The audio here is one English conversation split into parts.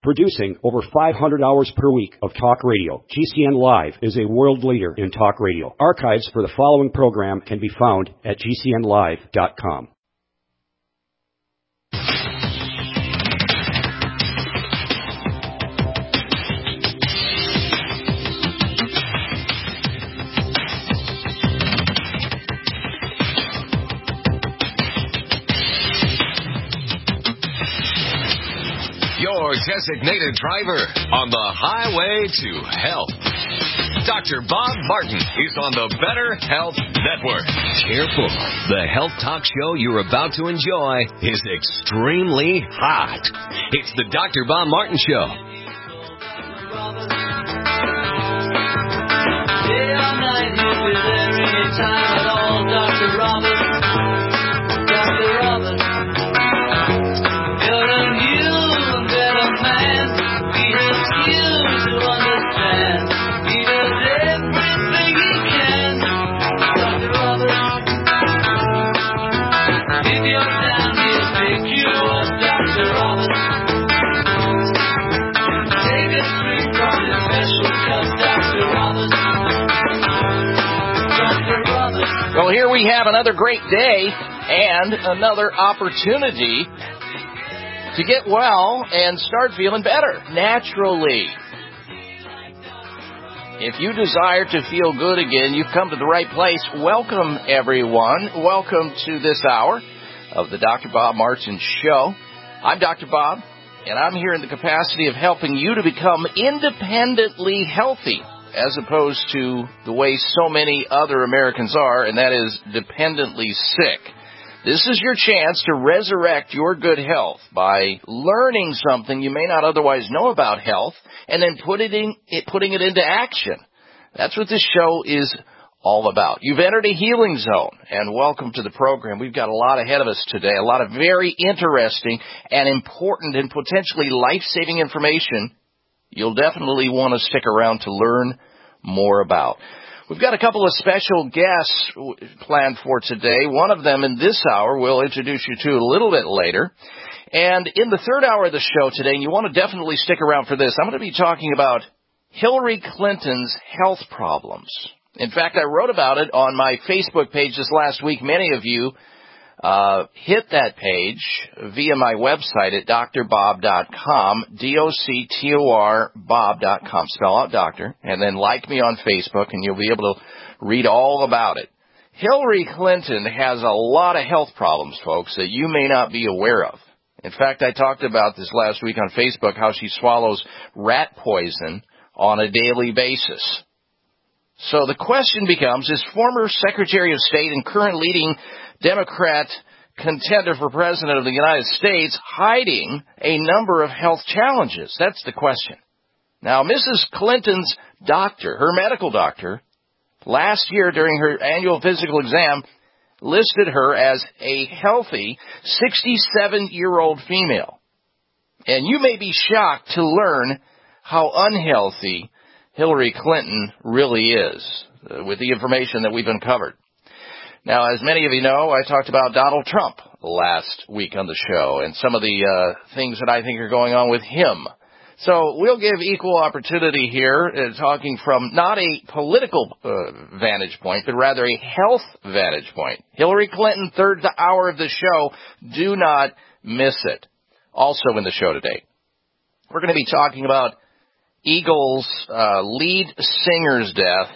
Producing over 500 hours per week of talk radio, GCN Live is a world leader in talk radio. Archives for the following program can be found at gcnlive.com. Your designated driver on the highway to health. Dr. Bob Martin is on the Better Health Network. Careful. The health talk show you're about to enjoy is extremely hot. It's the Dr. Bob Martin Show. Day or night, he'll be there anytime at all. Dr. Robert. Dr. Robert. You're a new and better man. He helps you to understand. He does everything he can. Dr. Robert. If you're down, he'll pick you up. Dr. Robert. Take a drink from his special cup. Dr. Robert. Well, here we have another great day and another opportunity to get well and start feeling better naturally. If you desire to feel good again, you've come to the right place. Welcome, everyone. Welcome to this hour of the Dr. Bob Martin Show. I'm Dr. Bob, and I'm here in the capacity of helping you to become independently healthy, as opposed to the way so many other Americans are, and that is dependently sick. This is your chance to resurrect your good health by learning something you may not otherwise know about health and then putting it into action. That's what this show is all about. You've entered a healing zone, and welcome to the program. We've got a lot ahead of us today, a lot of very interesting and important and potentially life-saving information you'll definitely want to stick around to learn more about. We've got a couple of special guests planned for today. One of them in this hour we'll introduce you to a little bit later. And in the third hour of the show today, and you want to definitely stick around for this, I'm going to be talking about Hillary Clinton's health problems. In fact, I wrote about it on my Facebook page this last week. Many of you hit that page via my website at drbob.com, D-O-C-T-O-R Bob.com. Spell out doctor, and then like me on Facebook, and you'll be able to read all about it. Hillary Clinton has a lot of health problems, folks, that you may not be aware of. In fact, I talked about this last week on Facebook, how she swallows rat poison on a daily basis. So the question becomes, is former Secretary of State and current leading Democrat contender for President of the United States hiding a number of health challenges? That's the question. Now, Mrs. Clinton's doctor, her medical doctor, last year during her annual physical exam, listed her as a healthy 67-year-old female. And you may be shocked to learn how unhealthy Hillary Clinton really is with the information that we've uncovered. Now, as many of you know, I talked about Donald Trump last week on the show and some of the things that I think are going on with him. So we'll give equal opportunity here, talking from not a political vantage point, but rather a health vantage point. Hillary Clinton, third hour of the show. Do not miss it. Also in the show today, we're going to be talking about Eagles' lead singer's death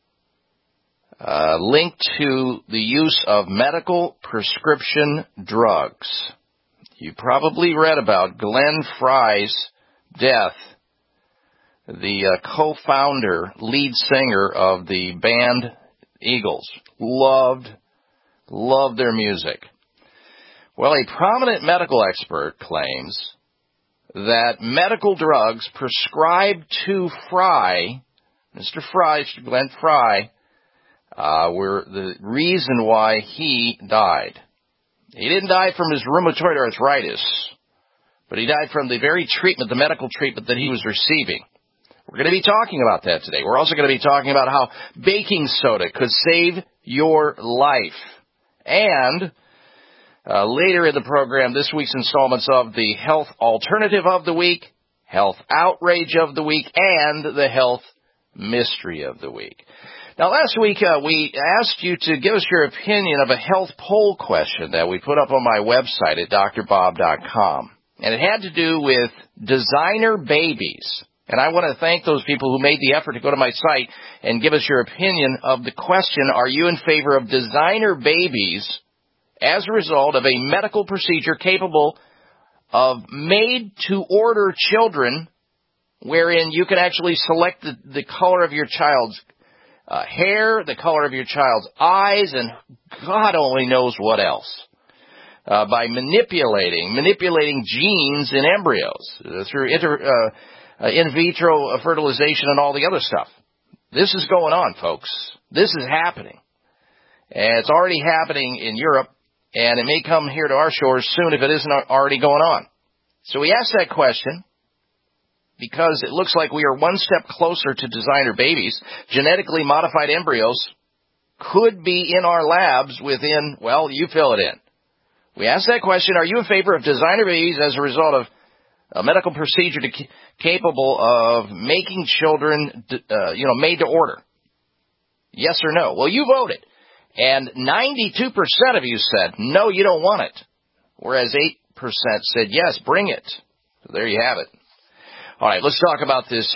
linked to the use of medical prescription drugs. You probably read about Glenn Frey's death, the co-founder, lead singer of the band Eagles. Loved their music. Well, a prominent medical expert claims that medical drugs prescribed to Frey, Mr. Glenn Frey, were the reason why he died. He didn't die from his rheumatoid arthritis, but he died from the very treatment, the medical treatment that he was receiving. We're going to be talking about that today. We're also going to be talking about how baking soda could save your life. And later in the program, this week's installments of the Health Alternative of the Week, health outrage of the week, and the health mystery of the week. Now, last week we asked you to give us your opinion of a health poll question that we put up on my website at drbob.com. And it had to do with designer babies. And I want to thank those people who made the effort to go to my site and give us your opinion of the question, are you in favor of designer babies as a result of a medical procedure capable of made-to-order children wherein you can actually select the color of your child's hair, the color of your child's eyes, and God only knows what else, by manipulating genes in embryos through in vitro fertilization and all the other stuff. This is going on, folks. This is happening. And it's already happening in Europe, and it may come here to our shores soon if it isn't already going on. So we asked that question because it looks like we are one step closer to designer babies. Genetically modified embryos could be in our labs within, well, you fill it in. We asked that question, are you in favor of designer babies as a result of a medical procedure capable of making children, made to order? Yes or no? Well, you voted. And 92% of you said, no, you don't want it. Whereas 8% said, yes, bring it. So there you have it. All right, let's talk about this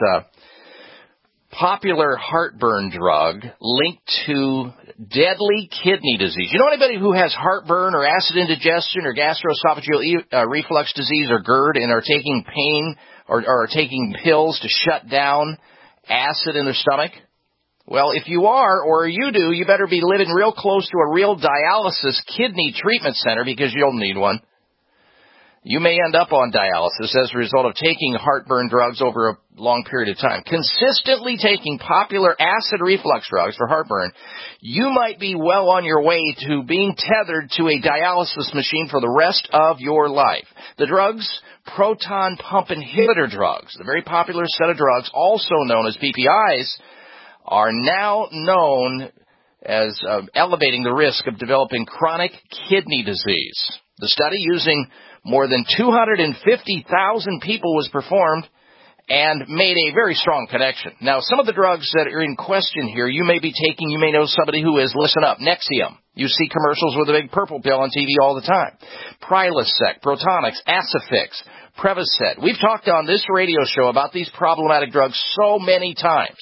popular heartburn drug linked to deadly kidney disease. You know anybody who has heartburn or acid indigestion or gastroesophageal reflux disease or GERD and are taking pain or are taking pills to shut down acid in their stomach? Well, if you are or you do, you better be living real close to a real dialysis kidney treatment center because you'll need one. You may end up on dialysis as a result of taking heartburn drugs over a long period of time. Consistently taking popular acid reflux drugs for heartburn, you might be well on your way to being tethered to a dialysis machine for the rest of your life. The drugs, proton pump inhibitor drugs, the very popular set of drugs, also known as PPIs, are now known as elevating the risk of developing chronic kidney disease. The study using more than 250,000 people was performed and made a very strong connection. Now, some of the drugs that are in question here, you may be taking, you may know somebody who is, listen up, Nexium. You see commercials with a big purple pill on TV all the time. Prilosec, Protonix, Acifix, Prevacid. We've talked on this radio show about these problematic drugs so many times.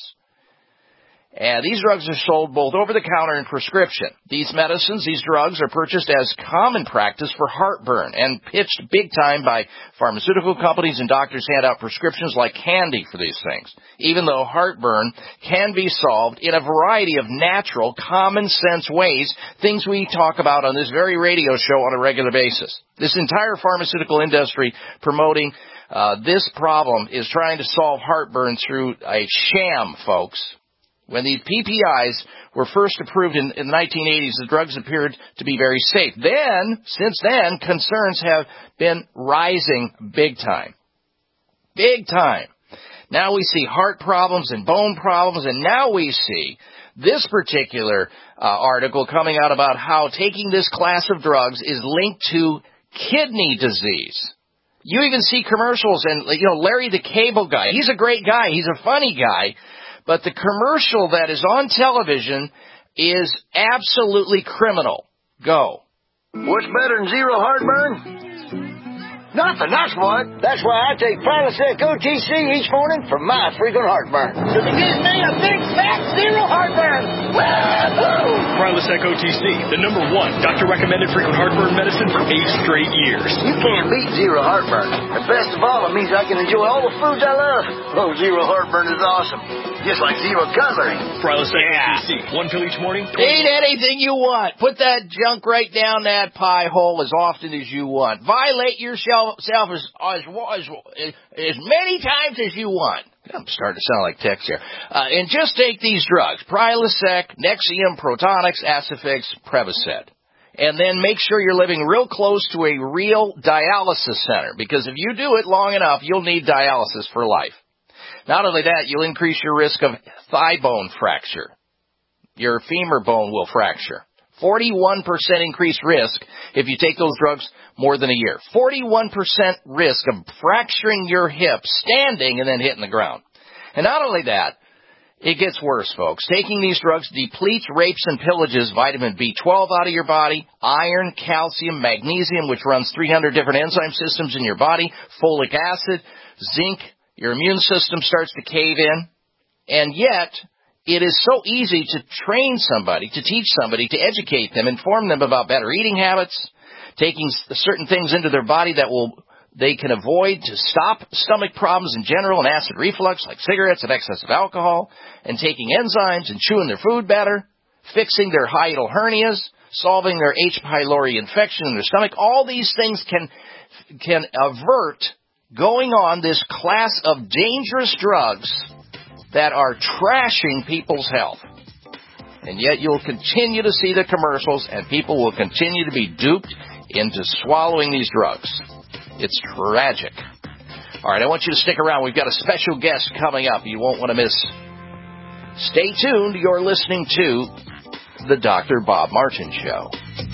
And these drugs are sold both over-the-counter and prescription. These medicines, these drugs, are purchased as common practice for heartburn and pitched big time by pharmaceutical companies, and doctors hand out prescriptions like candy for these things, even though heartburn can be solved in a variety of natural, common-sense ways, things we talk about on this very radio show on a regular basis. This entire pharmaceutical industry promoting this problem is trying to solve heartburn through a sham, folks. When these PPIs were first approved in the 1980s, the drugs appeared to be very safe. Since then, concerns have been rising big time. Big time. Now we see heart problems and bone problems, and now we see this particular article coming out about how taking this class of drugs is linked to kidney disease. You even see commercials, and Larry the Cable Guy. He's a great guy. He's a funny guy. But the commercial that is on television is absolutely criminal. Go. What's better than zero heartburn? Nothing, that's what. That's why I take Prilosec OTC each morning for my frequent heartburn. Because it gives me a big fat zero heartburn. Woo-hoo! Prilosec OTC, the #1 doctor-recommended frequent heartburn medicine for 8 straight years. You can't beat zero heartburn. And best of all, it means I can enjoy all the foods I love. Oh, zero heartburn is awesome. Just like zero cutlery. Prilosec OTC, 1 pill each morning. Eat anything you want. Put that junk right down that pie hole as often as you want. Violate yourself as many times as you want. I'm starting to sound like Tex here. And just take these drugs, Prilosec, Nexium, Protonix, Acifix, Prevacid. And then make sure you're living real close to a real dialysis center, because if you do it long enough, you'll need dialysis for life. Not only that, you'll increase your risk of thigh bone fracture. Your femur bone will fracture. 41% increased risk if you take those drugs more than a year. 41% risk of fracturing your hip standing and then hitting the ground. And not only that, it gets worse, folks. Taking these drugs depletes, rapes, and pillages vitamin B12 out of your body, iron, calcium, magnesium, which runs 300 different enzyme systems in your body, folic acid, zinc. Your immune system starts to cave in. And yet, it is so easy to train somebody, to teach somebody, to educate them, inform them about better eating habits, taking certain things into their body that they can avoid to stop stomach problems in general and acid reflux like cigarettes and excessive alcohol, and taking enzymes and chewing their food better, fixing their hiatal hernias, solving their H. pylori infection in their stomach. All these things can avert going on this class of dangerous drugs that are trashing people's health. And yet you'll continue to see the commercials, and people will continue to be duped into swallowing these drugs. It's tragic. All right, I want you to stick around. We've got a special guest coming up you won't want to miss. Stay tuned. You're listening to The Dr. Bob Martin Show.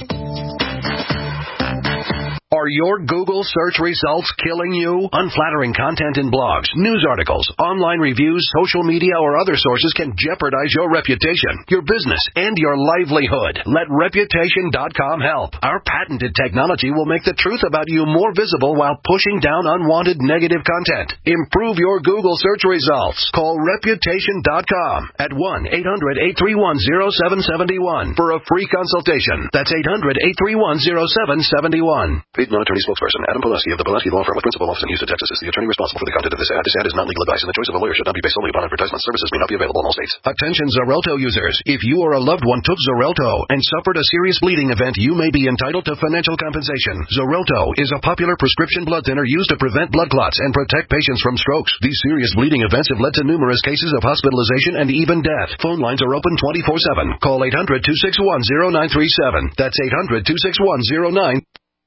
Are your Google search results killing you? Unflattering content in blogs, news articles, online reviews, social media, or other sources can jeopardize your reputation, your business, and your livelihood. Let Reputation.com help. Our patented technology will make the truth about you more visible while pushing down unwanted negative content. Improve your Google search results. Call Reputation.com at 1-800-831-0771 for a free consultation. That's 800-831-0771. Paid non-attorney spokesperson Adam Pulaski of the Pulaski Law Firm with principal office in Houston, Texas, is the attorney responsible for the content of this ad. This ad is not legal advice, and the choice of a lawyer should not be based solely upon advertisement. Services may not be available in all states. Attention Xarelto users. If you or a loved one took Xarelto and suffered a serious bleeding event, you may be entitled to financial compensation. Xarelto is a popular prescription blood thinner used to prevent blood clots and protect patients from strokes. These serious bleeding events have led to numerous cases of hospitalization and even death. Phone lines are open 24/7. Call 800-261-0937. That's 800-261-0937.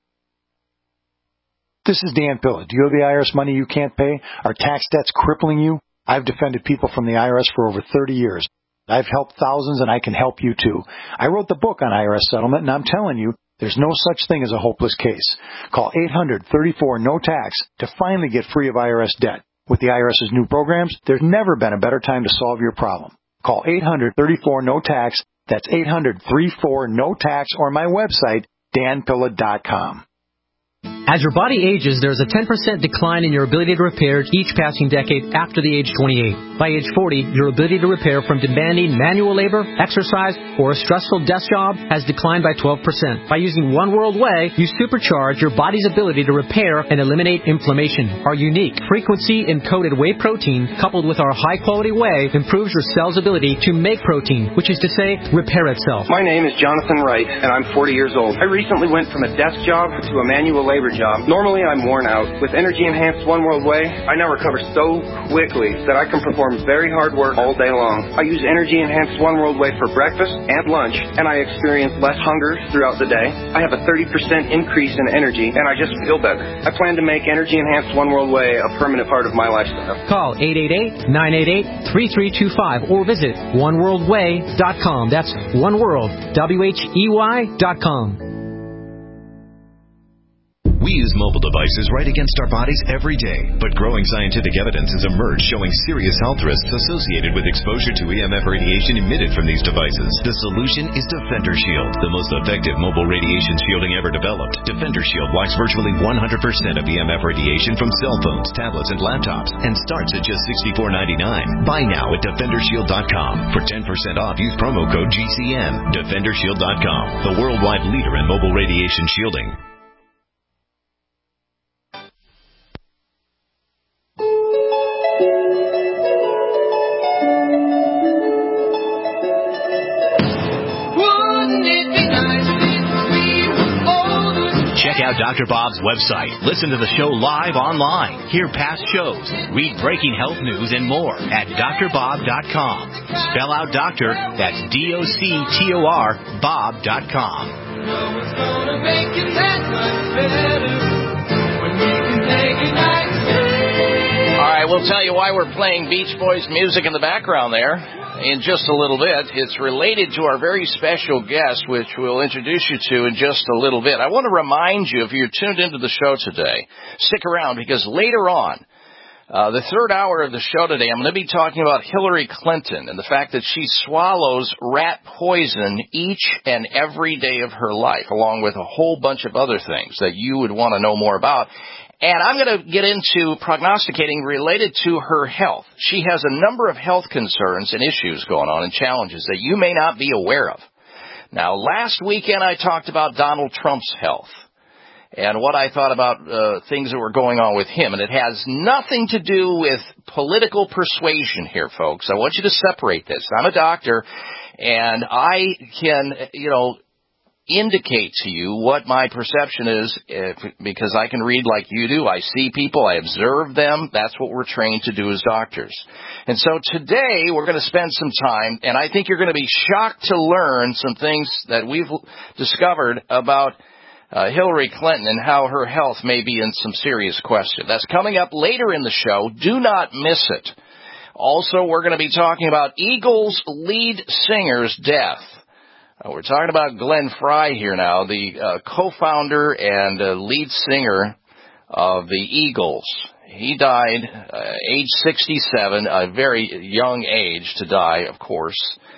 This is Dan Pilla. Do you owe the IRS money you can't pay? Are tax debts crippling you? I've defended people from the IRS for over 30 years. I've helped thousands, and I can help you too. I wrote the book on IRS settlement, and I'm telling you, there's no such thing as a hopeless case. Call 800-34-NO-TAX to finally get free of IRS debt. With the IRS's new programs, there's never been a better time to solve your problem. Call 800-34-NO-TAX. That's 800-34-NO-TAX, or my website, danpilla.com. As your body ages, there's a 10% decline in your ability to repair each passing decade after the age 28. By age 40, your ability to repair from demanding manual labor, exercise, or a stressful desk job has declined by 12%. By using One World Whey, you supercharge your body's ability to repair and eliminate inflammation. Our unique frequency-encoded whey protein, coupled with our high-quality whey, improves your cell's ability to make protein, which is to say, repair itself. My name is Jonathan Wright, and I'm 40 years old. I recently went from a desk job to a manual labor job. Normally, I'm worn out. With Energy Enhanced One World Whey, I now recover so quickly that I can perform very hard work all day long. I use Energy Enhanced One World Whey for breakfast and lunch, and I experience less hunger throughout the day. I have a 30% increase in energy, and I just feel better. I plan to make Energy Enhanced One World Whey a permanent part of my lifestyle. Call 888-988-3325 or visit oneworldwhey.com. That's oneworld, WHEY.com. We use mobile devices right against our bodies every day, but growing scientific evidence has emerged showing serious health risks associated with exposure to EMF radiation emitted from these devices. The solution is Defender Shield, the most effective mobile radiation shielding ever developed. Defender Shield blocks virtually 100% of EMF radiation from cell phones, tablets, and laptops, and starts at just $64.99. Buy now at DefenderShield.com. For 10% off, use promo code GCN. DefenderShield.com, the worldwide leader in mobile radiation shielding. Check out Dr. Bob's website. Listen to the show live online. Hear past shows. Read breaking health news and more at drbob.com. Spell out doctor, that's DOCTOR, Bob.com. All right, we'll tell you why we're playing Beach Boys music in the background there. in just a little bit. It's related to our very special guest, which we'll introduce you to in just a little bit. I want to remind you, if you're tuned into the show today, stick around because later on, the third hour of the show today, I'm going to be talking about Hillary Clinton and the fact that she swallows rat poison each and every day of her life, along with a whole bunch of other things that you would want to know more about. And I'm going to get into prognosticating related to her health. She has a number of health concerns and issues going on and challenges that you may not be aware of. Now, last weekend I talked about Donald Trump's health and what I thought about things that were going on with him. And it has nothing to do with political persuasion here, folks. I want you to separate this. I'm a doctor, and I can, indicate to you what my perception is because I can read like you do. I see people. I observe them. That's what we're trained to do as doctors. And so today we're going to spend some time, and I think you're going to be shocked to learn some things that we've discovered about Hillary Clinton and how her health may be in some serious question. That's coming up later in the show. Do not miss it. Also, we're going to be talking about Eagles lead singer's death. We're talking about Glenn Frey here now, the co-founder and lead singer of the Eagles. He died age 67, a very young age to die, of course.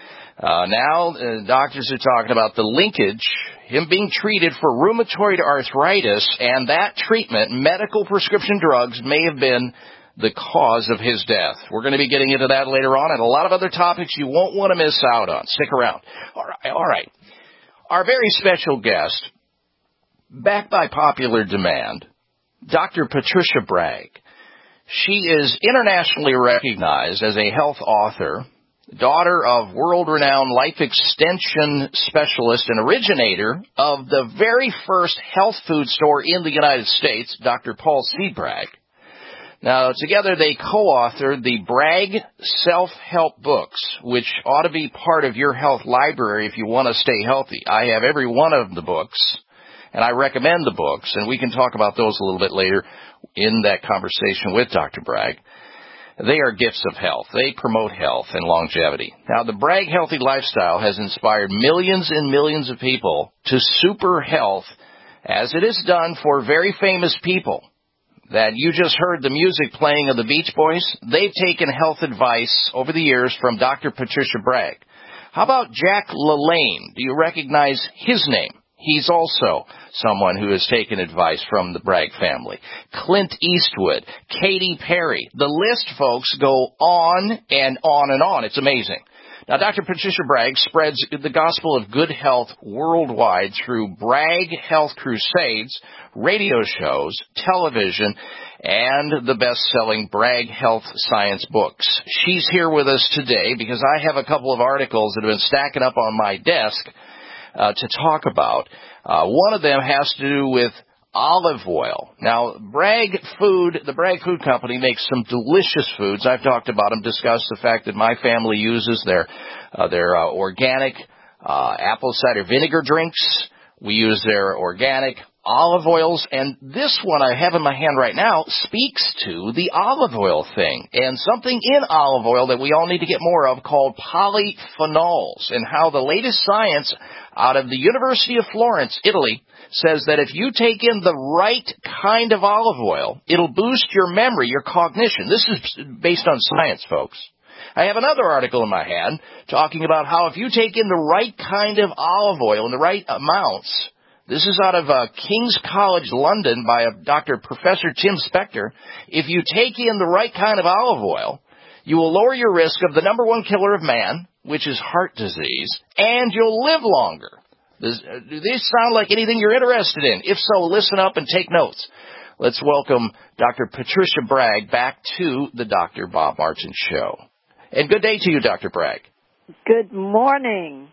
Now, doctors are talking about the linkage, him being treated for rheumatoid arthritis, and that treatment, medical prescription drugs, may have been the cause of his death. We're going to be getting into that later on and a lot of other topics you won't want to miss out on. Stick around. All right. Our very special guest, backed by popular demand, Dr. Patricia Bragg. She is internationally recognized as a health author, daughter of world-renowned life extension specialist and originator of the very first health food store in the United States, Dr. Paul C. Bragg. Now, together they co-authored the Bragg Self-Help Books, which ought to be part of your health library if you want to stay healthy. I have every one of the books, and I recommend the books, and we can talk about those a little bit later in that conversation with Dr. Bragg. They are gifts of health. They promote health and longevity. Now, the Bragg Healthy Lifestyle has inspired millions and millions of people to super health, as it is done for very famous people. That you just heard the music playing of the Beach Boys. They've taken health advice over the years from Dr. Patricia Bragg. How about Jack LaLanne? Do you recognize his name? He's also someone who has taken advice from the Bragg family. Clint Eastwood, Katy Perry. The list, folks, go on and on and on. It's amazing. Now, Dr. Patricia Bragg spreads the gospel of good health worldwide through Bragg Health Crusades, radio shows, television, and the best-selling Bragg Health Science books. She's here with us today because I have a couple of articles that have been stacking up on my desk to talk about. One of them has to do with olive oil. Now, the Bragg Food Company makes some delicious foods. I've talked about them, discussed the fact that my family uses their organic apple cider vinegar drinks. We use their organic olive oils, and this one I have in my hand right now speaks to the olive oil thing and something in olive oil that we all need to get more of called polyphenols, and how the latest science out of the University of Florence, Italy, says that if you take in the right kind of olive oil, it'll boost your memory, your cognition. This is based on science, folks. I have another article in my hand talking about how if you take in the right kind of olive oil in the right amounts, this is out of King's College London by Dr. Professor Tim Spector. If you take in the right kind of olive oil, you will lower your risk of the number one killer of man, which is heart disease, and you'll live longer. Do these sound like anything you're interested in? If so, listen up and take notes. Let's welcome Dr. Patricia Bragg back to the Dr. Bob Martin Show. And good day to you, Dr. Bragg. Good morning.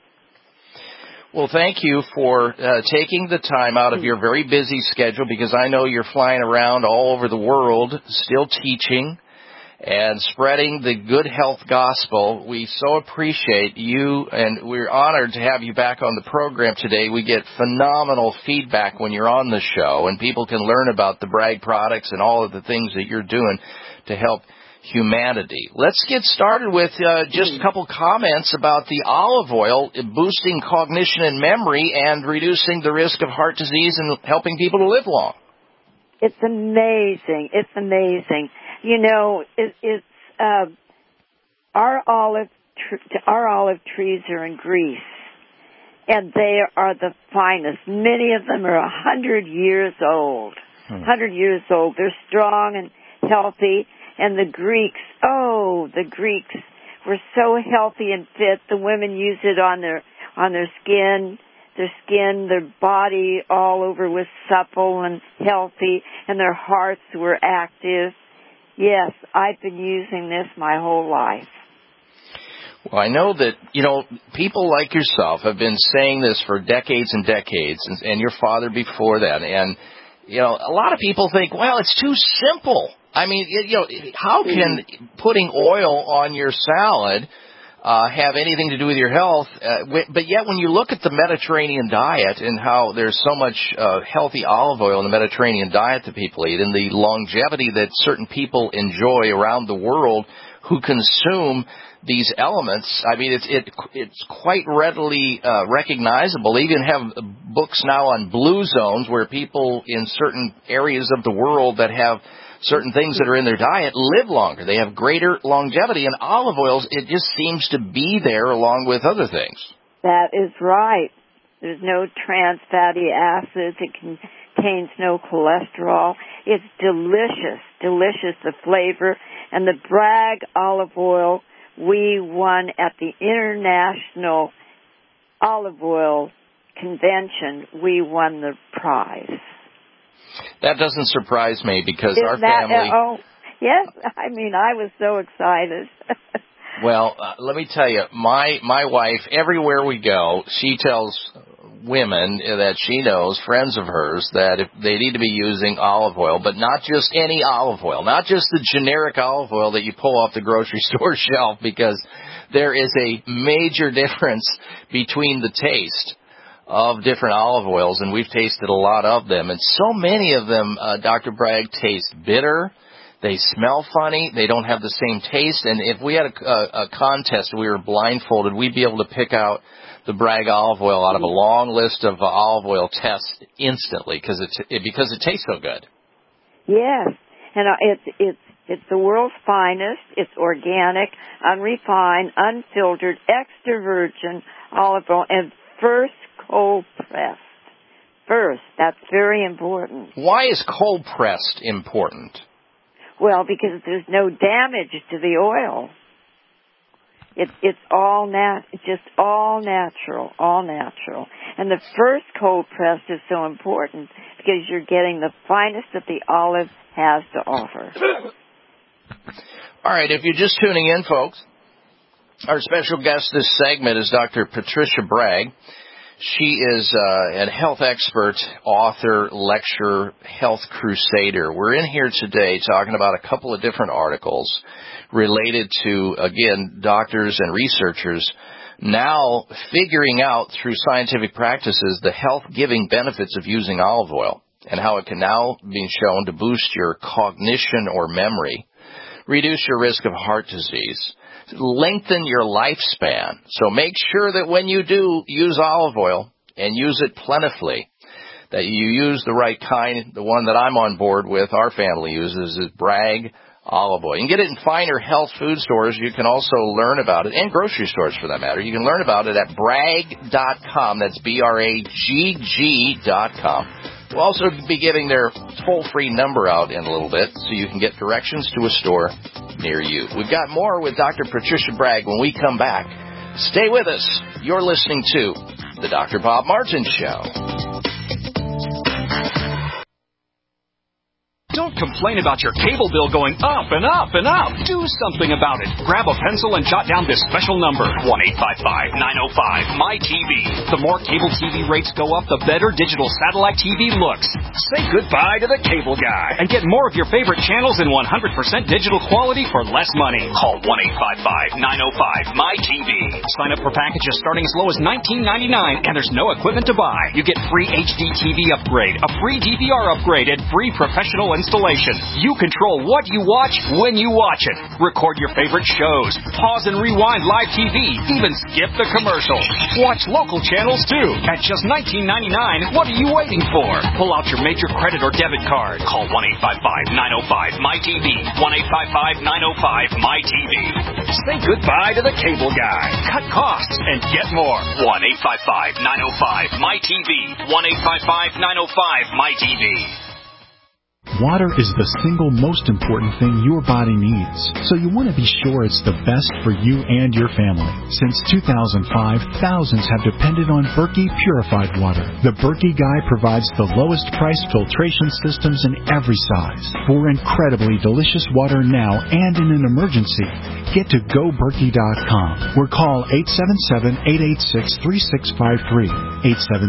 Well, thank you for taking the time out of your very busy schedule, because I know you're flying around all over the world still teaching and spreading the good health gospel. We so appreciate you, and we're honored to have you back on the program today. We get phenomenal feedback when you're on the show, and people can learn about the Bragg products and all of the things that you're doing to help humanity. Let's get started with just a couple comments about the olive oil boosting cognition and memory and reducing the risk of heart disease and helping people to live long. It's amazing. It's amazing. You know, it's our olive trees are in Greece, and they are the finest. Many of them are 100 years old. 100 years old. They're strong and healthy. And the Greeks were so healthy and fit. The women use it on their skin. Their body all over was supple and healthy, and their hearts were active. Yes, I've been using this my whole life. Well, I know that, people like yourself have been saying this for decades and decades, and your father before that. And, a lot of people think, well, it's too simple. I mean, how can putting oil on your salad have anything to do with your health? But yet when you look at the Mediterranean diet and how there's so much healthy olive oil in the Mediterranean diet that people eat and the longevity that certain people enjoy around the world who consume these elements, I mean, it's quite readily recognizable. They even have books now on blue zones where people in certain areas of the world that have certain things that are in their diet live longer. They have greater longevity. And olive oils, it just seems to be there along with other things. That is right. There's no trans fatty acids. It contains no cholesterol. It's delicious, the flavor. And the Bragg olive oil, we won at the International Olive Oil Convention. We won the prize. That doesn't surprise me because our family... yes. I mean, I was so excited. Well, let me tell you, my wife, everywhere we go, she tells women that she knows, friends of hers, that if they need to be using olive oil, but not just any olive oil, not just the generic olive oil that you pull off the grocery store shelf, because there is a major difference between the taste of different olive oils, and we've tasted a lot of them. And so many of them, Dr. Bragg, taste bitter. They smell funny. They don't have the same taste. And if we had a contest, we were blindfolded, we'd be able to pick out the Bragg olive oil out of a long list of olive oil tests instantly because it tastes so good. Yes, and it's the world's finest. It's organic, unrefined, unfiltered, extra virgin olive oil, and first cold pressed. First, that's very important. Why is cold pressed important? Well, because there's no damage to the oil. It's all all natural. And the first cold pressed is so important because you're getting the finest that the olive has to offer. All right, if you're just tuning in, folks, our special guest this segment is Dr. Patricia Bragg. She is a health expert, author, lecturer, health crusader. We're in here today talking about a couple of different articles related to, again, doctors and researchers now figuring out through scientific practices the health-giving benefits of using olive oil and how it can now be shown to boost your cognition or memory, reduce your risk of heart disease, lengthen your lifespan. So make sure that when you do use olive oil and use it plentifully, that you use the right kind. The one that I'm on board with, our family uses, is Bragg olive oil. You can get it in finer health food stores. You can also learn about it, and grocery stores for that matter. You can learn about it at bragg.com. That's BRAGG.com. We'll also be giving their toll-free number out in a little bit so you can get directions to a store near you. We've got more with Dr. Patricia Bragg when we come back. Stay with us. You're listening to The Dr. Bob Martin Show. Don't complain about your cable bill going up and up and up. Do something about it. Grab a pencil and jot down this special number, 1-855-905-MY-TV. The more cable TV rates go up, the better digital satellite TV looks. Say goodbye to the cable guy and get more of your favorite channels in 100% digital quality for less money. Call 1-855-905-MY-TV. Sign up for packages starting as low as $19.99, and there's no equipment to buy. You get free HD TV upgrade, a free DVR upgrade, and free professional installation. manipulation. You control what you watch when you watch it. Record your favorite shows. Pause and rewind live TV. Even skip the commercials. Watch local channels too. At just $19.99, what are you waiting for? Pull out your major credit or debit card. Call 1-855-905-MyTV. 1-855-905-MyTV. Say goodbye to the cable guy. Cut costs and get more. 1-855-905-MyTV. 1-855-905-MyTV. Water is the single most important thing your body needs, so you want to be sure it's the best for you and your family. Since 2005, thousands have depended on Berkey Purified Water. The Berkey Guy provides the lowest price filtration systems in every size. For incredibly delicious water now and in an emergency, get to GoBerkey.com or call 877-886-3653.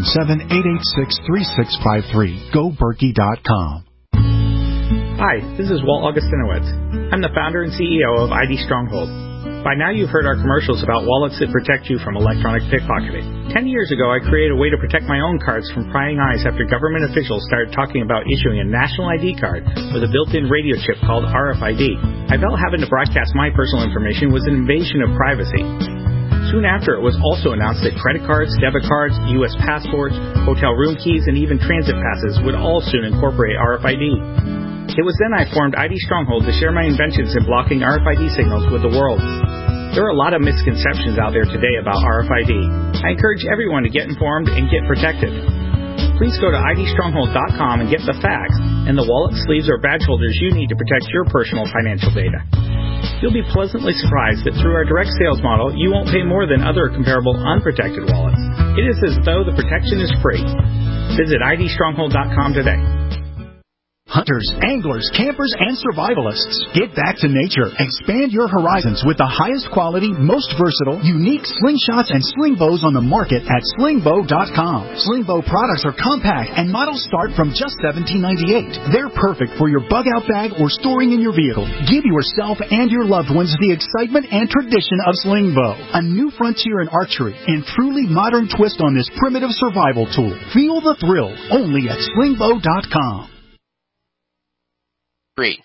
877-886-3653. GoBerkey.com. Hi, this is Walt Augustinowitz. I'm the founder and CEO of ID Stronghold. By now you've heard our commercials about wallets that protect you from electronic pickpocketing. 10 years ago, I created a way to protect my own cards from prying eyes after government officials started talking about issuing a national ID card with a built-in radio chip called RFID. I felt having to broadcast my personal information was an invasion of privacy. Soon after, it was also announced that credit cards, debit cards, U.S. passports, hotel room keys, and even transit passes would all soon incorporate RFID. It was then I formed ID Stronghold to share my inventions in blocking RFID signals with the world. There are a lot of misconceptions out there today about RFID. I encourage everyone to get informed and get protected. Please go to idstronghold.com and get the facts and the wallet, sleeves, or badge holders you need to protect your personal financial data. You'll be pleasantly surprised that through our direct sales model, you won't pay more than other comparable unprotected wallets. It is as though the protection is free. Visit idstronghold.com today. Hunters, anglers, campers, and survivalists, get back to nature. Expand your horizons with the highest quality, most versatile, unique slingshots and sling bows on the market at slingbow.com. Slingbow products are compact and models start from just $17.98. They're perfect for your bug-out bag or storing in your vehicle. Give yourself and your loved ones the excitement and tradition of Slingbow, a new frontier in archery and truly modern twist on this primitive survival tool. Feel the thrill only at slingbow.com. Free.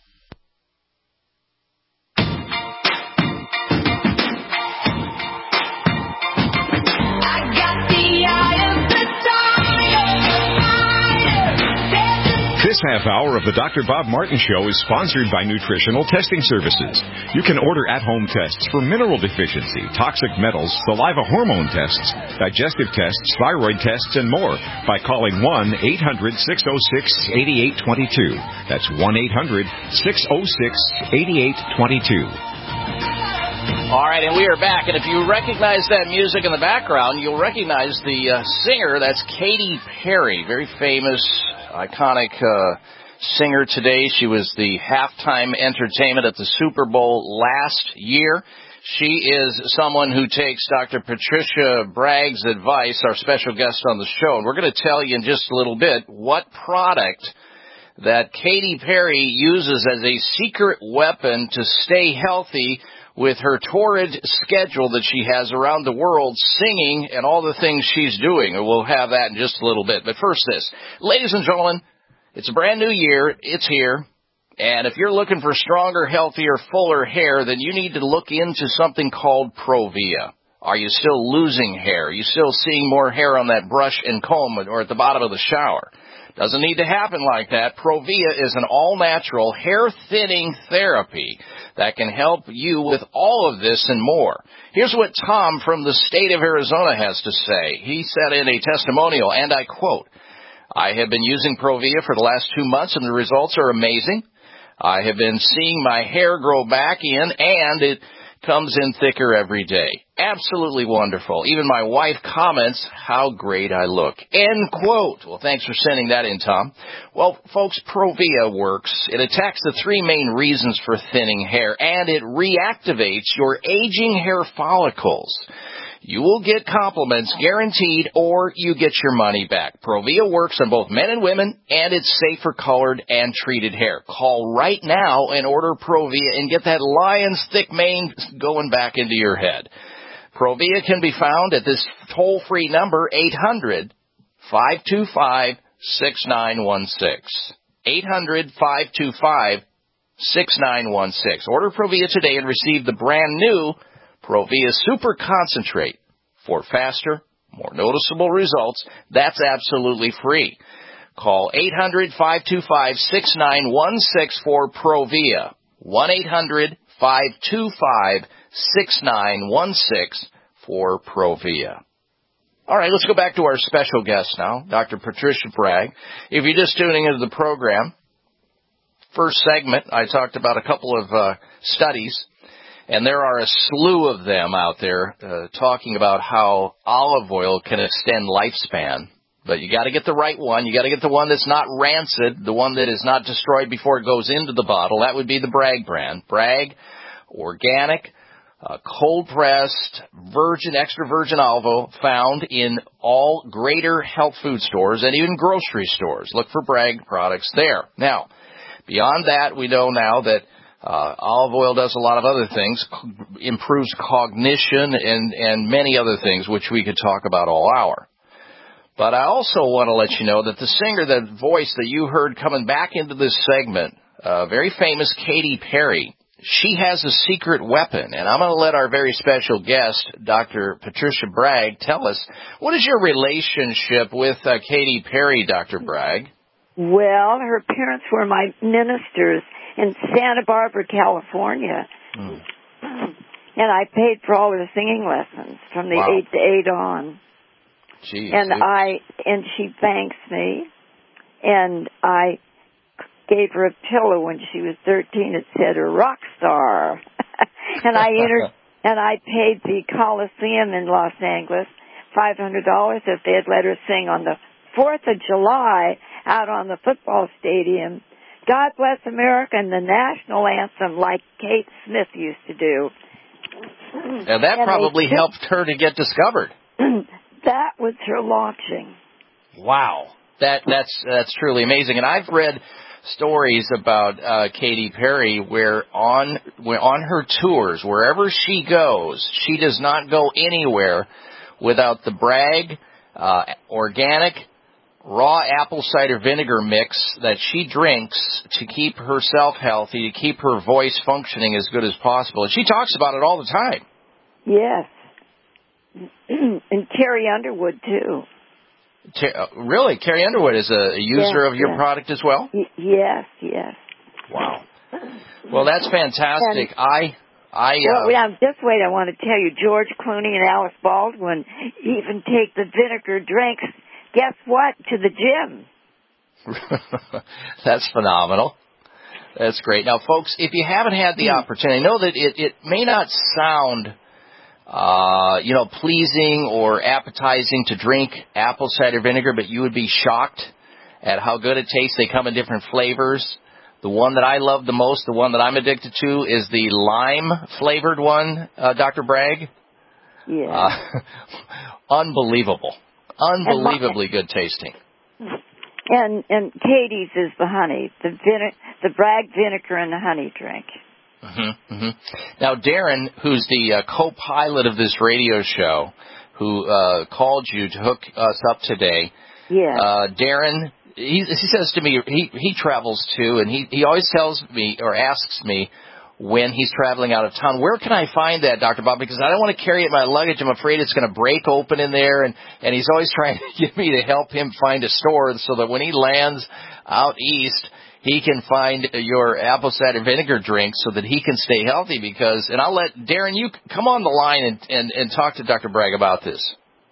This half hour of the Dr. Bob Martin Show is sponsored by Nutritional Testing Services. You can order at-home tests for mineral deficiency, toxic metals, saliva hormone tests, digestive tests, thyroid tests, and more by calling 1-800-606-8822. That's 1-800-606-8822. All right, and we are back. And if you recognize that music in the background, you'll recognize the singer. That's Katy Perry, very famous, iconic singer today. She was the halftime entertainment at the Super Bowl last year. She is someone who takes Dr. Patricia Bragg's advice, our special guest on the show. And we're going to tell you in just a little bit what product that Katy Perry uses as a secret weapon to stay healthy with her torrid schedule that she has around the world, singing and all the things she's doing. And we'll have that in just a little bit. But first this. Ladies and gentlemen, it's a brand new year. It's here. And if you're looking for stronger, healthier, fuller hair, then you need to look into something called Provia. Are you still losing hair? Are you still seeing more hair on that brush and comb or at the bottom of the shower? Doesn't need to happen like that. Provia is an all-natural hair-thinning therapy that can help you with all of this and more. Here's what Tom from the state of Arizona has to say. He said in a testimonial, and I quote, "I have been using Provia for the last 2 months, and the results are amazing. I have been seeing my hair grow back in, and it comes in thicker every day. Absolutely wonderful. Even my wife comments how great I look." End quote. Well, thanks for sending that in, Tom. Well, folks, Provia works. It attacks the 3 main reasons for thinning hair, and it reactivates your aging hair follicles. You will get compliments guaranteed, or you get your money back. Provia works on both men and women, and it's safe for colored and treated hair. Call right now and order Provia and get that lion's thick mane going back into your head. Provia can be found at this toll-free number, 800-525-6916. 800-525-6916. Order Provia today and receive the brand new Provia Super Concentrate for faster, more noticeable results. That's absolutely free. Call 800-525-6916 for Provia. 1-800-525-6916 for Provia. All right, let's go back to our special guest now, Dr. Patricia Bragg. If you're just tuning into the program, first segment, I talked about a couple of studies, and there are a slew of them out there talking about how olive oil can extend lifespan. But you got to get the right one. You got to get the one that's not rancid, the one that is not destroyed before it goes into the bottle. That would be the Bragg brand. Bragg, organic, cold-pressed, virgin, extra virgin olive oil found in all greater health food stores and even grocery stores. Look for Bragg products there. Now, beyond that, we know now that olive oil does a lot of other things, improves cognition and many other things, which we could talk about all hour. But I also want to let you know that the singer, the voice that you heard coming back into this segment, very famous Katy Perry, she has a secret weapon, and I'm going to let our very special guest, Dr. Patricia Bragg, tell us, what is your relationship with Katy Perry, Dr. Bragg? Well, her parents were my ministers in Santa Barbara, California. And I paid for all her singing lessons from the 8 to 8 on. Jeez, and she thanks me, and I gave her a pillow when she was 13. It said a rock star. and I paid the Coliseum in Los Angeles $500 if they had let her sing on the 4th of July out on the football stadium, God Bless America, and the national anthem like Kate Smith used to do. And that probably helped her to get discovered. That was her launching. Wow. That's truly amazing. And I've read stories about Katy Perry where on her tours, wherever she goes, she does not go anywhere without the Bragg organic raw apple cider vinegar mix that she drinks to keep herself healthy, to keep her voice functioning as good as possible. And she talks about it all the time. Yes. And Carrie Underwood, too. Really? Carrie Underwood is a user of your product as well? Yes. Wow. Well, that's fantastic. Just wait, I want to tell you, George Clooney and Alice Baldwin even take the vinegar drinks, guess what, to the gym. That's phenomenal. That's great. Now, folks, if you haven't had the opportunity, I know that it may not sound pleasing or appetizing to drink apple cider vinegar, but you would be shocked at how good it tastes. They come in different flavors. The one that I love the most, the one that I'm addicted to, is the lime-flavored one, Dr. Bragg. Yeah. Unbelievable. Unbelievably good tasting. And Katie's is the honey, the Bragg vinegar and the honey drink. Now, Darren, who's the co-pilot of this radio show, who called you to hook us up today, Darren, he says to me, he travels too, and he always tells me or asks me when he's traveling out of town, where can I find that, Dr. Bob? Because I don't want to carry it in my luggage. I'm afraid it's going to break open in there, and he's always trying to get me to help him find a store so that when he lands out east, he can find your apple cider vinegar drink so that he can stay healthy. And I'll let Darren, you come on the line and talk to Dr. Bragg about this.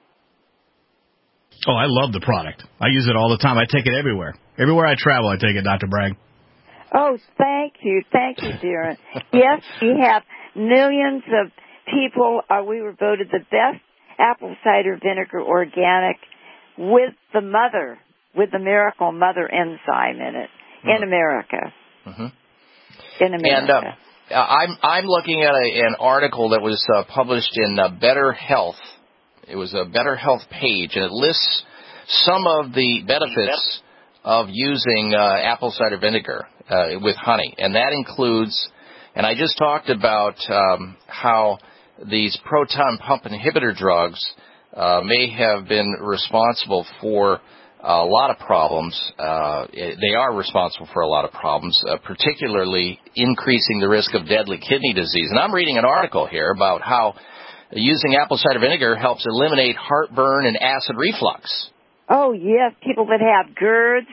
Oh, I love the product. I use it all the time. I take it everywhere. Everywhere I travel, I take it, Dr. Bragg. Oh, thank you, Darren. Yes, we have millions of people. We were voted the best apple cider vinegar organic with the Miracle Mother enzyme in it in America. In America. And I'm looking at an article that was published in Better Health. It was a Better Health page, and it lists some of the benefits of using apple cider vinegar with honey. And that includes, and I just talked about how these proton pump inhibitor drugs may have been responsible for a lot of problems. They are responsible for a lot of problems, particularly increasing the risk of deadly kidney disease. And I'm reading an article here about how using apple cider vinegar helps eliminate heartburn and acid reflux. Oh, yes, people that have GERDs,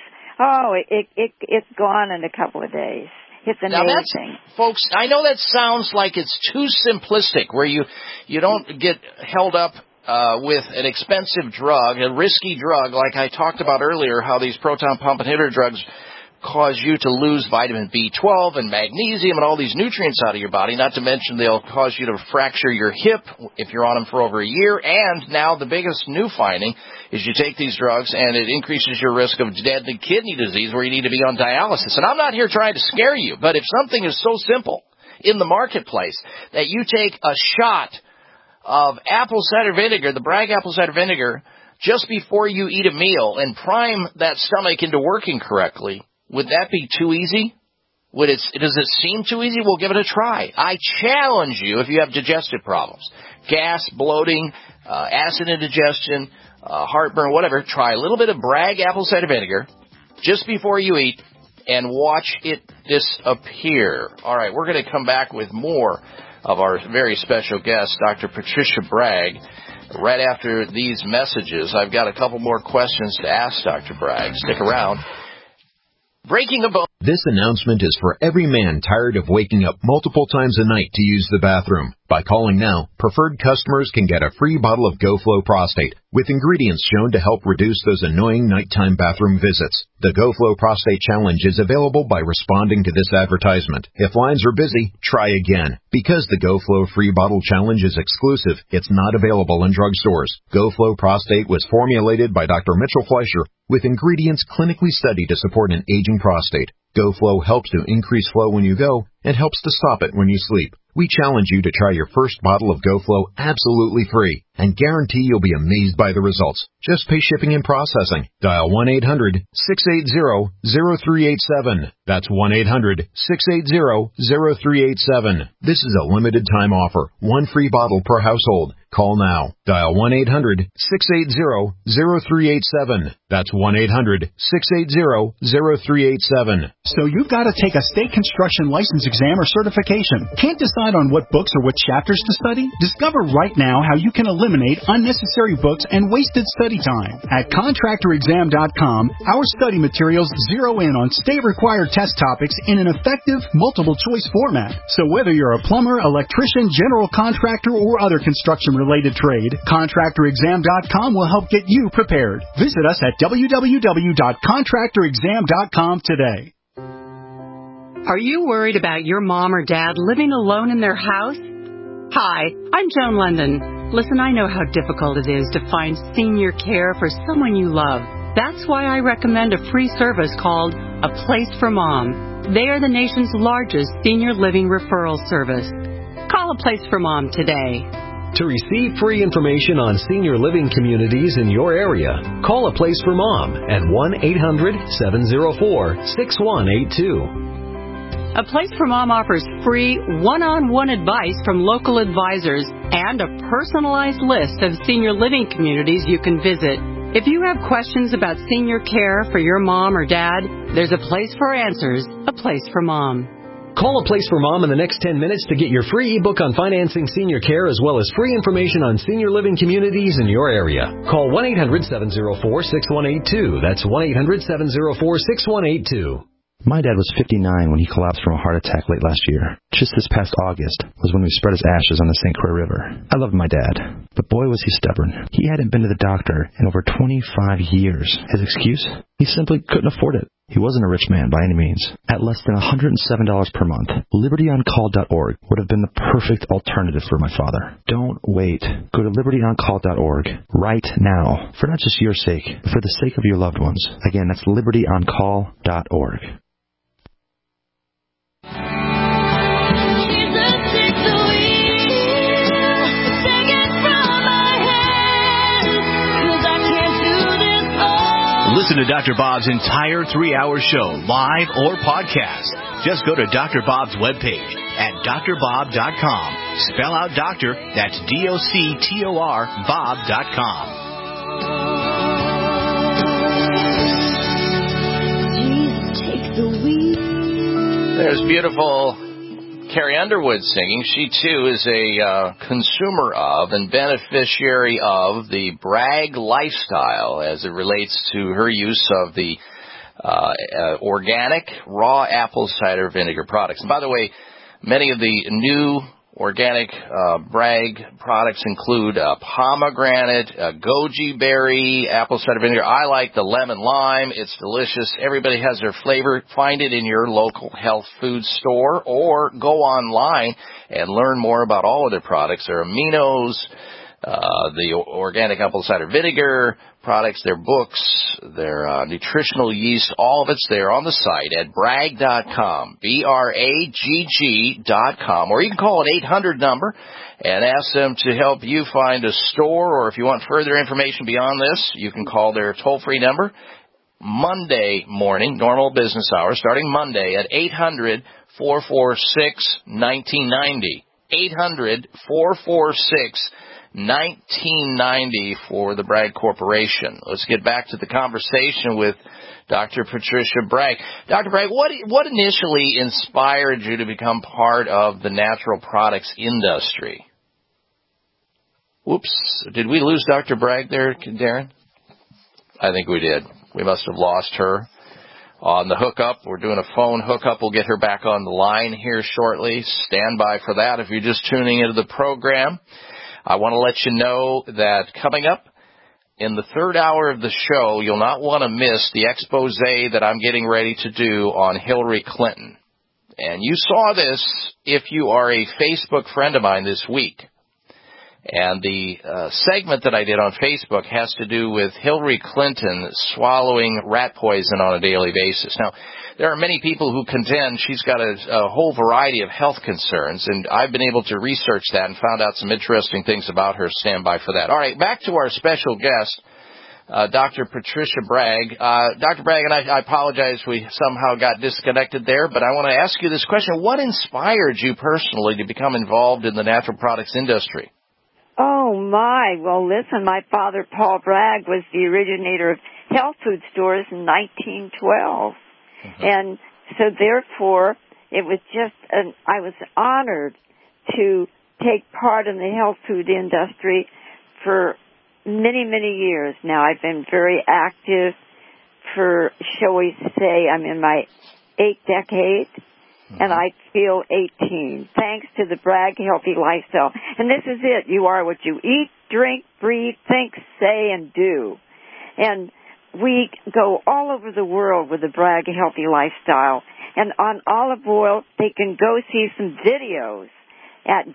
it's gone in a couple of days. It's amazing. Now folks, I know that sounds like it's too simplistic, where you don't get held up with an expensive drug, a risky drug, like I talked about earlier, how these proton pump inhibitor drugs cause you to lose vitamin B12 and magnesium and all these nutrients out of your body, not to mention they'll cause you to fracture your hip if you're on them for over a year. And now the biggest new finding is you take these drugs and it increases your risk of deadly kidney disease, where you need to be on dialysis. And I'm not here trying to scare you, but if something is so simple in the marketplace that you take a shot of apple cider vinegar, the Bragg apple cider vinegar, just before you eat a meal and prime that stomach into working correctly, would that be too easy? Does it seem too easy? We'll give it a try. I challenge you, if you have digestive problems, gas, bloating, acid indigestion, heartburn, whatever, try a little bit of Bragg apple cider vinegar just before you eat and watch it disappear. All right, we're going to come back with more of our very special guest, Dr. Patricia Bragg, right after these messages. I've got a couple more questions to ask Dr. Bragg. Stick around. Breaking the bone. This announcement is for every man tired of waking up multiple times a night to use the bathroom. By calling now, preferred customers can get a free bottle of GoFlow Prostate with ingredients shown to help reduce those annoying nighttime bathroom visits. The GoFlow Prostate Challenge is available by responding to this advertisement. If lines are busy, try again. Because the GoFlow Free Bottle Challenge is exclusive, it's not available in drugstores. GoFlow Prostate was formulated by Dr. Mitchell Fleischer with ingredients clinically studied to support an aging prostate. GoFlow helps to increase flow when you go and helps to stop it when you sleep. We challenge you to try your first bottle of GoFlow absolutely free and guarantee you'll be amazed by the results. Just pay shipping and processing. Dial 1-800-680-0387. That's 1-800-680-0387. This is a limited time offer. One free bottle per household. Call now. Dial 1-800-680-0387. That's 1-800-680-0387. So you've got to take a state construction license exam or certification. Can't decide on what books or what chapters to study? Discover right now how you can eliminate unnecessary books and wasted study time. At ContractorExam.com, our study materials zero in on state-required test topics in an effective, multiple-choice format. So whether you're a plumber, electrician, general contractor, or other construction-related trade, ContractorExam.com will help get you prepared. Visit us at www.ContractorExam.com today. Are you worried about your mom or dad living alone in their house? Hi, I'm Joan London. Listen, I know how difficult it is to find senior care for someone you love. That's why I recommend a free service called A Place for Mom. They are the nation's largest senior living referral service. Call A Place for Mom today. To receive free information on senior living communities in your area, call A Place for Mom at 1-800-704-6182. A Place for Mom offers free one-on-one advice from local advisors and a personalized list of senior living communities you can visit. If you have questions about senior care for your mom or dad, there's a place for answers, A Place for Mom. Call A Place for Mom in the next 10 minutes to get your free ebook on financing senior care as well as free information on senior living communities in your area. Call 1-800-704-6182. That's 1-800-704-6182. My dad was 59 when he collapsed from a heart attack late last year. Just this past August was when we spread his ashes on the St. Croix River. I loved my dad, but boy was he stubborn. He hadn't been to the doctor in over 25 years. His excuse? He simply couldn't afford it. He wasn't a rich man by any means. At less than $107 per month, LibertyOnCall.org would have been the perfect alternative for my father. Don't wait. Go to LibertyOnCall.org right now, for not just your sake, but for the sake of your loved ones. Again, that's LibertyOnCall.org. Listen to Dr. Bob's entire 3-hour show, live or podcast. Just go to Dr. Bob's webpage at drbob.com. Spell out doctor, that's DOCTOR, Bob.com. There's beautiful Carrie Underwood singing. She, too, is a consumer of and beneficiary of the Bragg lifestyle as it relates to her use of the organic raw apple cider vinegar products. And by the way, many of the new organic Bragg products include pomegranate, goji berry, apple cider vinegar. I like the lemon lime. It's delicious. Everybody has their flavor. Find it in your local health food store or go online and learn more about all of their products. Their aminos, the organic apple cider vinegar products, their books, their nutritional yeast, all of it's there on the site at bragg.com, BRAGG.com, or you can call an 800 number and ask them to help you find a store, or if you want further information beyond this, you can call their toll-free number Monday morning, normal business hours, starting Monday at 800-446-1990, 800-446-1990 for the Bragg Corporation. Let's get back to the conversation with Dr. Patricia Bragg. Dr. Bragg, what initially inspired you to become part of the natural products industry? Whoops. Did we lose Dr. Bragg there, Darren? I think we did. We must have lost her on the hookup. We're doing a phone hookup. We'll get her back on the line here shortly. Stand by for that if you're just tuning into the program. I want to let you know that coming up in the third hour of the show, you'll not want to miss the expose that I'm getting ready to do on Hillary Clinton. And you saw this if you are a Facebook friend of mine this week. And the segment that I did on Facebook has to do with Hillary Clinton swallowing rat poison on a daily basis. Now, there are many people who contend she's got a whole variety of health concerns, and I've been able to research that and found out some interesting things about her. Stand by for that. All right, back to our special guest, Dr. Patricia Bragg. Dr. Bragg, and I apologize we somehow got disconnected there, but I want to ask you this question. What inspired you personally to become involved in the natural products industry? Oh, my. Well, listen, my father, Paul Bragg, was the originator of health food stores in 1912. Mm-hmm. And so, therefore, it was just I was honored to take part in the health food industry for many, many years now. I've been very active for, shall we say, I'm in my 8th decade. And I feel 18, thanks to the Bragg Healthy Lifestyle. And this is it. You are what you eat, drink, breathe, think, say, and do. And we go all over the world with the Bragg Healthy Lifestyle. And on olive oil, they can go see some videos at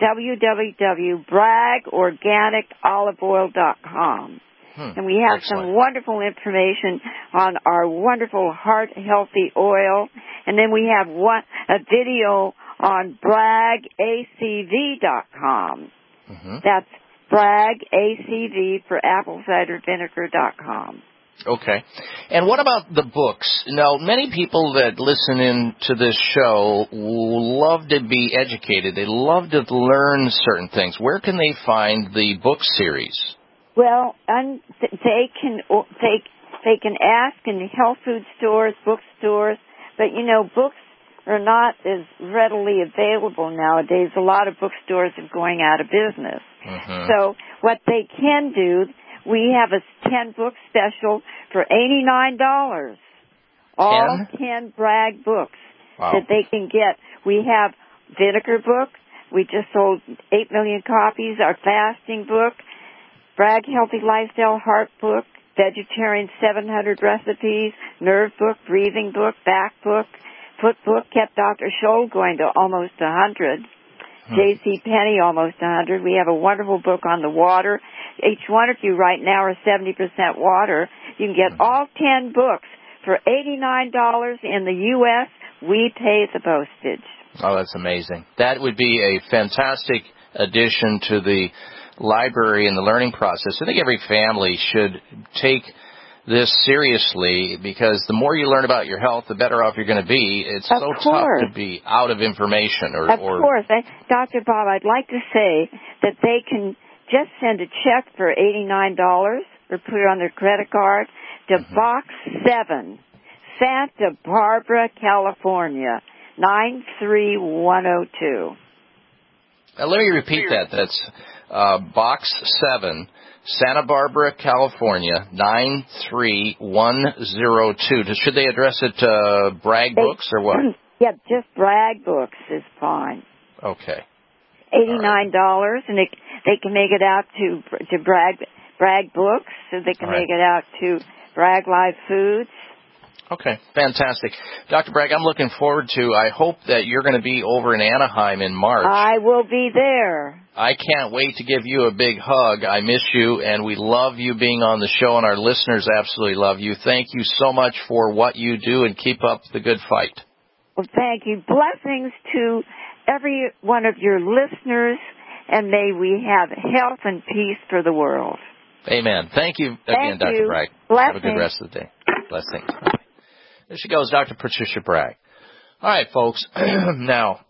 www.braggorganicoliveoil.com. And we have some wonderful information on our wonderful heart healthy oil. And then we have a video on braggacv.com. Mm-hmm. That's braggacv for applecidervinegar.com. Okay. And what about the books? Now, many people that listen in to this show love to be educated. They love to learn certain things. Where can they find the book series? Well, they can ask in health food stores, bookstores, but books are not as readily available nowadays. A lot of bookstores are going out of business. Mm-hmm. So what they can do, we have a 10-book special for $89. All 10 Bragg books that they can get. We have vinegar book. We just sold 8 million copies. Our fasting book. Bragg Healthy Lifestyle Heart Book, Vegetarian 700 Recipes, Nerve Book, Breathing Book, Back Book, Foot Book, kept Dr. Scholl going to almost 100. J.C. Penney, almost 100. We have a wonderful book on the water. Each one of you right now are 70% water. You can get all 10 books for $89 in the U.S. We pay the postage. Oh, that's amazing. That would be a fantastic addition to the library and the learning process. I think every family should take this seriously because the more you learn about your health, the better off you're going to be. It's so tough to be out of information. Of course. Dr. Bob, I'd like to say that they can just send a check for $89 or put it on their credit card to Box 7, Santa Barbara, California, 93102. Let me repeat that. That's Box 7, Santa Barbara, California, 93102. Should they address it to Bragg Books or what? Yeah, just Bragg Books is fine. Okay. $89, and they can make it out to Bragg Books, so they can make it out to Bragg Live Foods. Okay, fantastic. Dr. Bragg, I'm looking forward to, I hope that you're going to be over in Anaheim in March. I will be there. I can't wait to give you a big hug. I miss you, and we love you being on the show, and our listeners absolutely love you. Thank you so much for what you do, and keep up the good fight. Well, thank you. Blessings to every one of your listeners, and may we have health and peace for the world. Amen. Thank you again, Dr. Bragg. Blessings. Have a good rest of the day. Blessings. There she goes, Dr. Patricia Bragg. All right, folks. Now,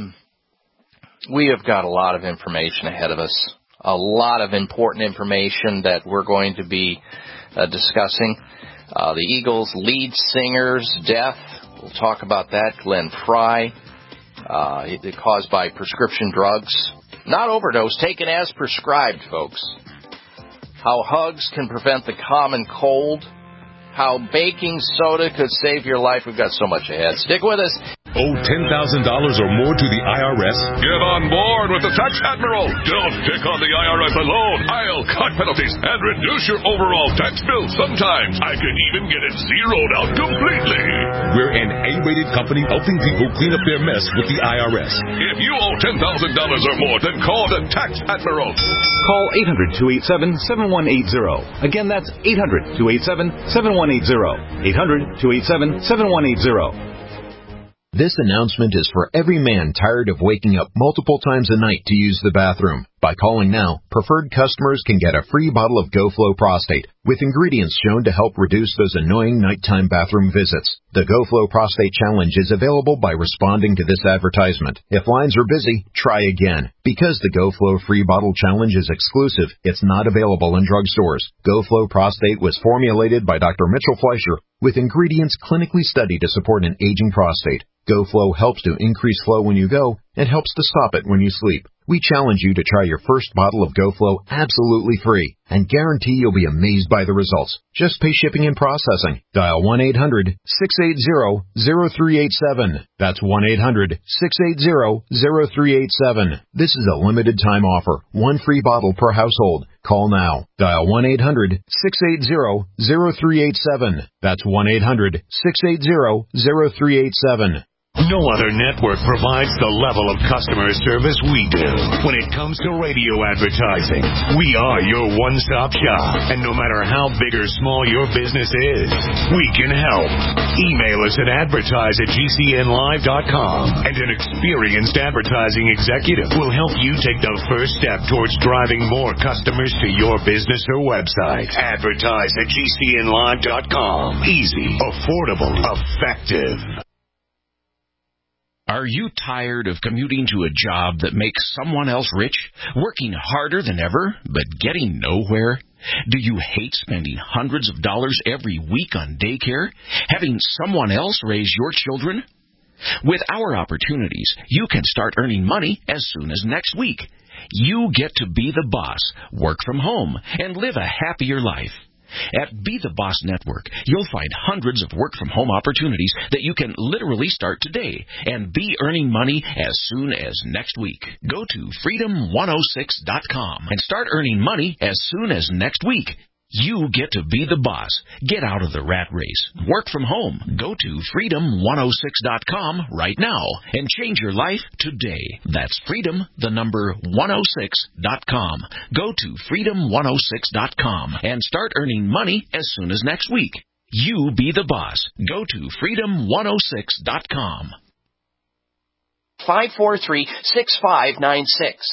we have got a lot of information ahead of us, a lot of important information that we're going to be discussing. The Eagles' lead singer's death. We'll talk about that. Glenn Frey, caused by prescription drugs. Not overdose, taken as prescribed, folks. How hugs can prevent the common cold. How baking soda could save your life. We've got so much ahead. Stick with us. Owe $10,000 or more to the IRS? Get on board with the Tax Admiral. Don't pick on the IRS alone. I'll cut penalties and reduce your overall tax bill. Sometimes I can even get it zeroed out completely. We're an A-rated company helping people clean up their mess with the IRS. If you owe $10,000 or more, then call the Tax Admiral. Call 800-287-7180. Again, that's 800-287-7180. 800-287-7180. This announcement is for every man tired of waking up multiple times a night to use the bathroom. By calling now, preferred customers can get a free bottle of GoFlow Prostate with ingredients shown to help reduce those annoying nighttime bathroom visits. The GoFlow Prostate Challenge is available by responding to this advertisement. If lines are busy, try again. Because the GoFlow Free Bottle Challenge is exclusive, it's not available in drugstores. GoFlow Prostate was formulated by Dr. Mitchell Fleischer with ingredients clinically studied to support an aging prostate. GoFlow helps to increase flow when you go and helps to stop it when you sleep. We challenge you to try your first bottle of GoFlow absolutely free and guarantee you'll be amazed by the results. Just pay shipping and processing. Dial 1-800-680-0387. That's 1-800-680-0387. This is a limited time offer. One free bottle per household. Call now. Dial 1-800-680-0387. That's 1-800-680-0387. No other network provides the level of customer service we do. When it comes to radio advertising, we are your one-stop shop. And no matter how big or small your business is, we can help. Email us at advertise@gcnlive.com, and an experienced advertising executive will help you take the first step towards driving more customers to your business or website. Advertise@gcnlive.com. Easy, affordable, effective. Are you tired of commuting to a job that makes someone else rich, working harder than ever, but getting nowhere? Do you hate spending hundreds of dollars every week on daycare, having someone else raise your children? With our opportunities, you can start earning money as soon as next week. You get to be the boss, work from home, and live a happier life. At Be the Boss Network, you'll find hundreds of work-from-home opportunities that you can literally start today and be earning money as soon as next week. Go to freedom106.com and start earning money as soon as next week. You get to be the boss. Get out of the rat race. Work from home. Go to freedom106.com right now and change your life today. That's freedom106.com. Go to freedom106.com and start earning money as soon as next week. You be the boss. Go to freedom106.com. 543-6596.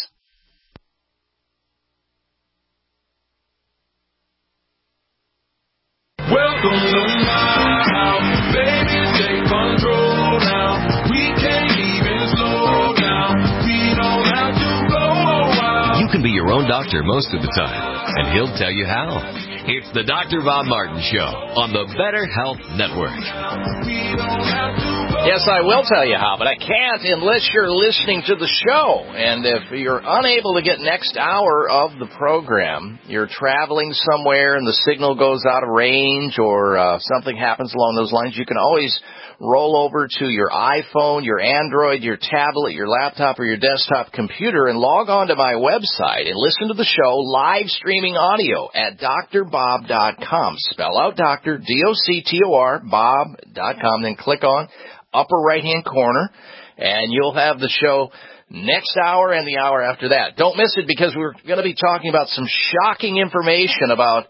Welcome to my house, baby, take control now. We can't even slow down. We don't have to go a while. You can be your own doctor most of the time, and he'll tell you how. It's the Dr. Bob Martin Show on the Better Health Network. We don't have to go Yes, I will tell you how, but I can't unless you're listening to the show. And if you're unable to get next hour of the program, you're traveling somewhere and the signal goes out of range or something happens along those lines, you can always roll over to your iPhone, your Android, your tablet, your laptop, or your desktop computer and log on to my website and listen to the show live streaming audio at drbob.com. Spell out Dr. D-O-C-T-O-R, Bob.com, then click on upper right-hand corner, and you'll have the show next hour and the hour after that. Don't miss it because we're going to be talking about some shocking information about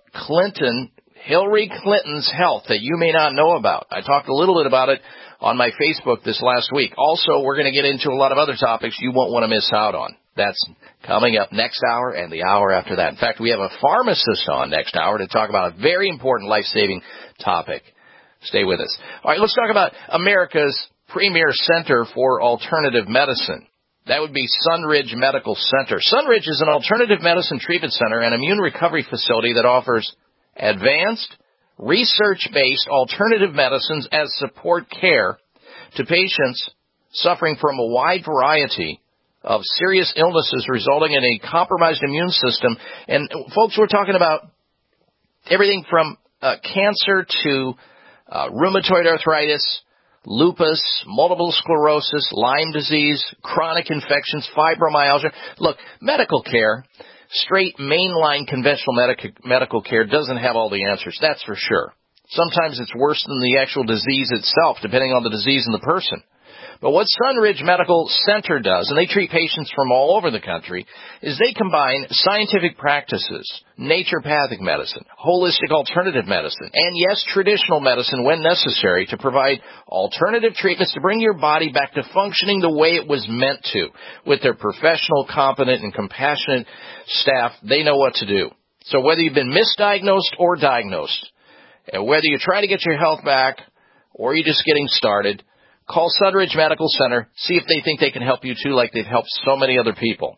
Hillary Clinton's health that you may not know about. I talked a little bit about it on my Facebook this last week. Also, we're going to get into a lot of other topics you won't want to miss out on. That's coming up next hour and the hour after that. In fact, we have a pharmacist on next hour to talk about a very important life-saving topic. Stay with us. All right, let's talk about America's premier center for alternative medicine. That would be Sunridge Medical Center. Sunridge is an alternative medicine treatment center and immune recovery facility that offers advanced, research-based alternative medicines as support care to patients suffering from a wide variety of serious illnesses resulting in a compromised immune system. And, folks, we're talking about everything from cancer to rheumatoid arthritis, lupus, multiple sclerosis, Lyme disease, chronic infections, fibromyalgia. Look, medical care, straight mainline conventional medical care doesn't have all the answers, that's for sure. Sometimes it's worse than the actual disease itself, depending on the disease and the person. But what Sunridge Medical Center does, and they treat patients from all over the country, is they combine scientific practices, naturopathic medicine, holistic alternative medicine, and yes, traditional medicine when necessary to provide alternative treatments to bring your body back to functioning the way it was meant to. With their professional, competent, and compassionate staff, they know what to do. So whether you've been misdiagnosed or diagnosed, and whether you're trying to get your health back or you're just getting started, call Sunridge Medical Center. See if they think they can help you, too, like they've helped so many other people.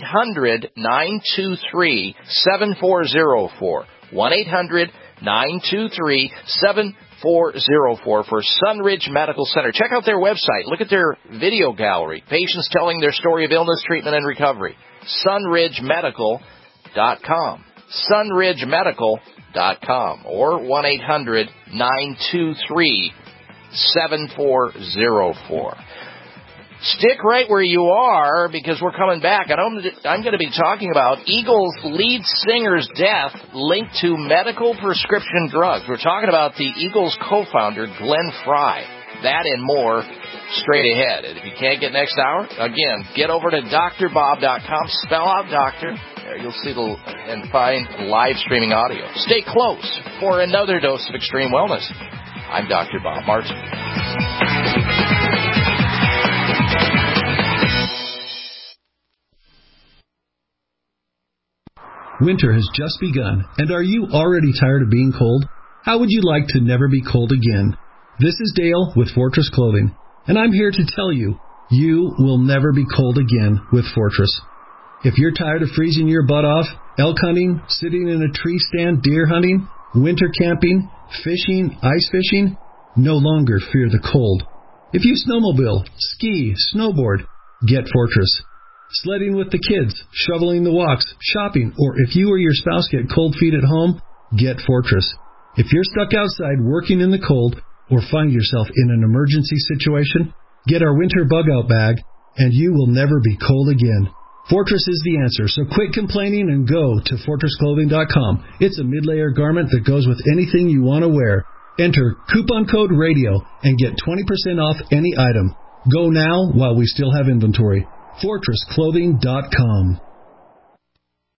800-923-7404. 1-800-923-7404 for Sunridge Medical Center. Check out their website. Look at their video gallery. Patients telling their story of illness, treatment, and recovery. sunridgemedical.com. sunridgemedical.com or 1-800-923-7404. Stick right where you are because we're coming back. I'm going to be talking about Eagles lead singer's death linked to medical prescription drugs. We're talking about the Eagles co-founder, Glenn Frey. That and more straight ahead. And if you can't get next hour, again, get over to drbob.com, spell out doctor. There you'll see and find live streaming audio. Stay close for another dose of extreme wellness. I'm Dr. Bob Martin. Winter has just begun, and are you already tired of being cold? How would you like to never be cold again? This is Dale with Fortress Clothing, and I'm here to tell you, you will never be cold again with Fortress. If you're tired of freezing your butt off, elk hunting, sitting in a tree stand, deer hunting, winter camping, fishing, ice fishing, no longer fear the cold. If you snowmobile, ski, snowboard, get Fortress. Sledding with the kids, shoveling the walks, shopping, or if you or your spouse get cold feet at home, get Fortress. If you're stuck outside working in the cold or find yourself in an emergency situation, get our winter bug-out bag, and you will never be cold again. Fortress is the answer, so quit complaining and go to FortressClothing.com. It's a mid-layer garment that goes with anything you want to wear. Enter coupon code RADIO and get 20% off any item. Go now while we still have inventory. FortressClothing.com.